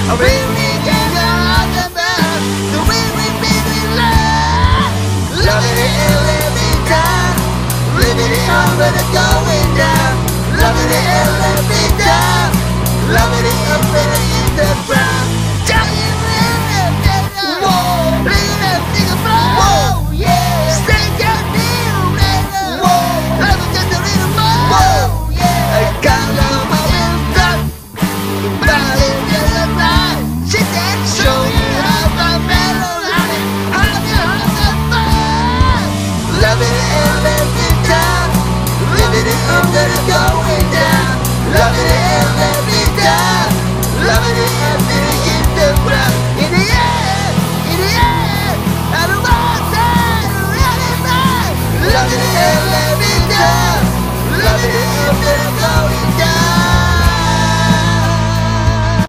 I really get on the back. The way we made it love. Loving it and living down. Living it on when it's going down. Loving it and living down. Loving it up when it hits the ground. Giant living down. Whoa. Living that thing above. Whoa, yeah. Stay down here, man. Whoa. Love it just a little more. Whoa, yeah. I can't love my man. Body to the right. Sit there and show you how my mellow. How you have the fun. Loving it and living.